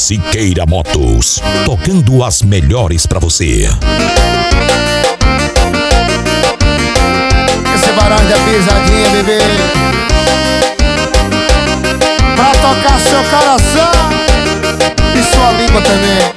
Siqueira Motos, tocando as melhores pra você. Esse barão da pisadinha, bebê, pra tocar seu coração e sua língua também.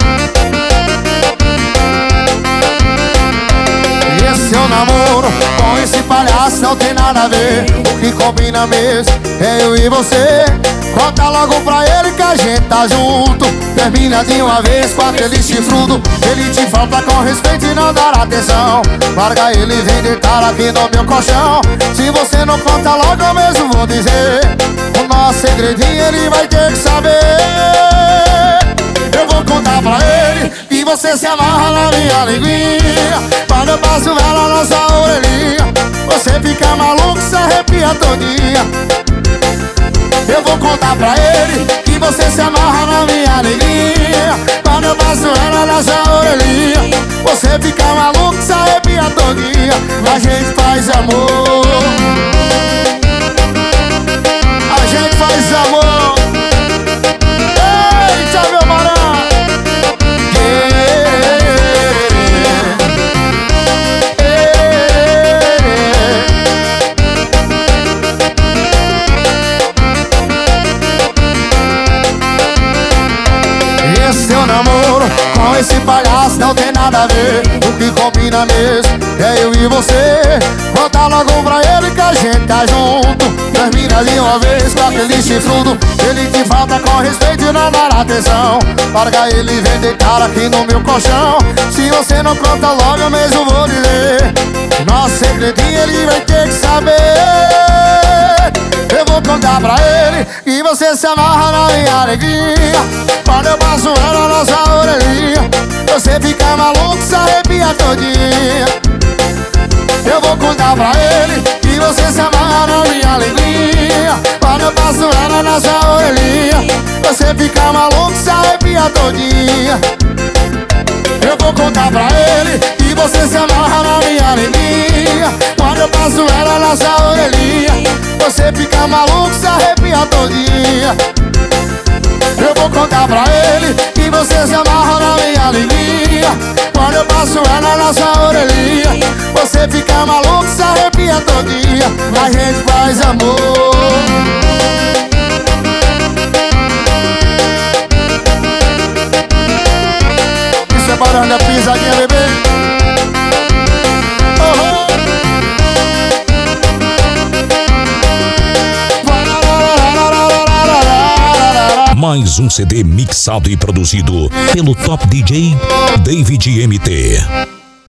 Esse é o namoro, com esse palhaço não tem nada a ver. O que combina mesmo é eu e você. Conta logo pra ele que a gente tá junto. Termina de uma vez com aquele chifrudo. Ele te falta com respeito e não dará atenção. Larga ele e vem deitar aqui no meu colchão. Se você não conta logo eu mesmo vou dizer. O nosso segredinho ele vai ter que saber. Eu vou contar pra ele que você se amarra na minha linguinha. Quando eu passo ela na sua orelhinha, você fica maluco, se arrepia todinha. Eu vou contar pra ele que você se amarra na minha alegria. Quando eu passo ela na sua orelhinha, você fica maluco, se arrepia todinha. A gente faz amor, a gente faz amor. Eita, meu barão, esse teu namoro com esse palhaço não tem nada a ver. O que combina mesmo é eu e você. Conta logo pra ele que a gente tá junto. Termina de uma vez com aquele chifrudo. Ele te falta com respeito e não dará atenção. Larga ele e vem deitar aqui no meu colchão. Se você não conta logo eu mesmo vou dizer. Nosso segredinho ele vai ter que saber. Eu vou contar pra ele que você se amarra na minha alegria. Quando eu passo ela na sua orelhinha, você fica maluco, se arrepia todinha. Eu vou contar pra ele que você se amarra na minha alegria. Quando eu passo ela na sua orelhinha, você fica maluco, se arrepia todinha. Eu vou contar pra ele que você se amarra na minha alegria. Quando eu passo ela na sua orelhinha, você fica maluco, se arrepia todinha. Eu vou contar pra ele que você se amarra na minha alegria. Quando eu passo ela na sua orelhinha, você fica maluco, se arrepia todinha. A gente faz amor. Isso é barão da pisadinha, bebê. Mais um CD mixado e produzido pelo Top DJ David MT.